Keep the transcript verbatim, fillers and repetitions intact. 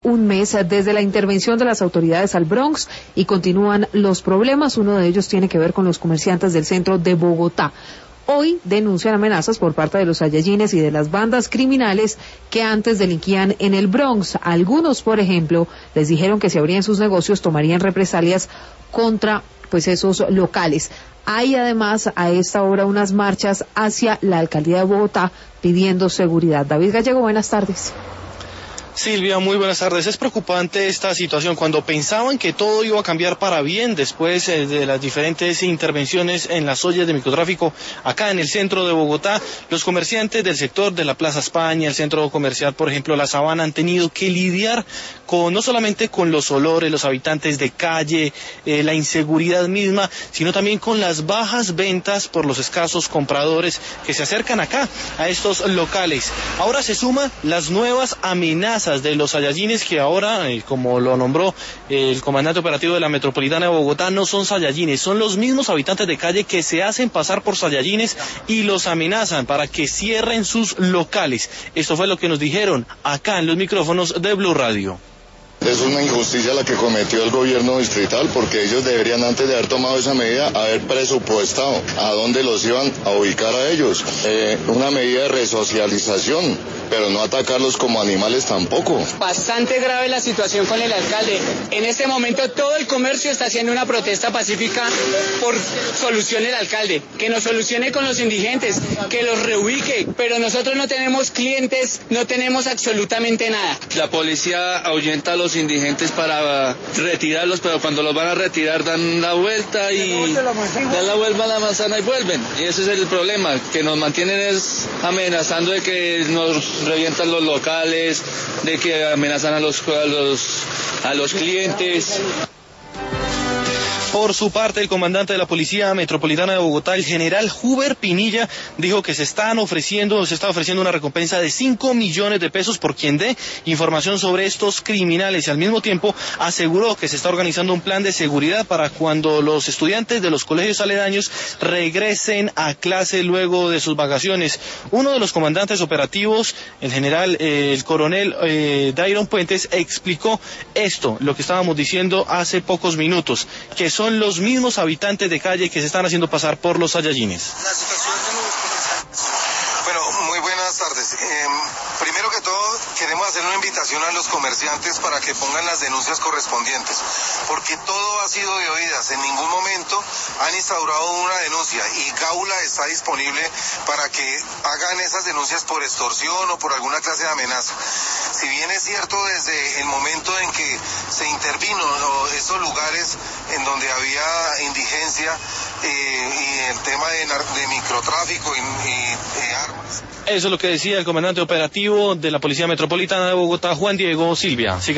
Un mes desde la intervención de las autoridades al Bronx y continúan los problemas. Uno de ellos tiene que ver con los comerciantes del centro de Bogotá. Hoy denuncian amenazas por parte de los Saiyajines y de las bandas criminales que antes delinquían en el Bronx. Algunos, por ejemplo, les dijeron que si abrían sus negocios tomarían represalias contra pues esos locales. Hay además a esta hora unas marchas hacia la alcaldía de Bogotá pidiendo seguridad. David Gallego, buenas tardes. Silvia, muy buenas tardes. Es preocupante esta situación. Cuando pensaban que todo iba a cambiar para bien después eh, de las diferentes intervenciones en las ollas de microtráfico acá en el centro de Bogotá, los comerciantes del sector de la Plaza España, el centro comercial, por ejemplo, La Sabana, han tenido que lidiar con no solamente con los olores, los habitantes de calle, eh, la inseguridad misma, sino también con las bajas ventas por los escasos compradores que se acercan acá a estos locales. Ahora se suman las nuevas amenazas de los Saiyajines que ahora, eh, como lo nombró eh, el comandante operativo de la Metropolitana de Bogotá, no son Saiyajines, son los mismos habitantes de calle que se hacen pasar por Saiyajines y los amenazan para que cierren sus locales. Esto fue lo que nos dijeron acá en los micrófonos de Blue Radio. Es una injusticia la que cometió el gobierno distrital, porque ellos deberían, antes de haber tomado esa medida, haber presupuestado a dónde los iban a ubicar a ellos. Eh, una medida de resocialización, pero no atacarlos como animales tampoco. Bastante grave la situación con el alcalde. En este momento todo el comercio está haciendo una protesta pacífica por solución el alcalde, que nos solucione con los indigentes, que los reubique, pero nosotros no tenemos clientes, no tenemos absolutamente nada. La policía ahuyenta a los indigentes para retirarlos, pero cuando los van a retirar dan la vuelta y dan la vuelta a la manzana y vuelven. Y ese es el problema, que nos mantienen es amenazando de que nos revientan los locales, de que amenazan a los a los a los clientes. Por su parte, el comandante de la Policía Metropolitana de Bogotá, el general Huber Pinilla, dijo que se están ofreciendo, se está ofreciendo una recompensa de cinco millones de pesos por quien dé información sobre estos criminales, y al mismo tiempo aseguró que se está organizando un plan de seguridad para cuando los estudiantes de los colegios aledaños regresen a clase luego de sus vacaciones. Uno de los comandantes operativos, el general, eh, el coronel eh, Dairon Puentes, explicó esto, lo que estábamos diciendo hace pocos minutos, que son Son los mismos habitantes de calle que se están haciendo pasar por los Saiyajines. Bueno, muy buenas tardes. Eh, primero que todo, queremos hacer una invitación a los comerciantes para que pongan las denuncias correspondientes, porque todo ha sido de oídas. En ningún momento han instaurado una denuncia y Gaula está disponible para que hagan esas denuncias por extorsión o por alguna clase de amenaza. Si bien es cierto, desde el momento en que se intervino ¿no? esos lugares en donde había indigencia eh, y el tema de, de microtráfico y, y eh, armas. Eso es lo que decía el comandante operativo de la Policía Metropolitana de Bogotá, Juan Diego Silvia. Siga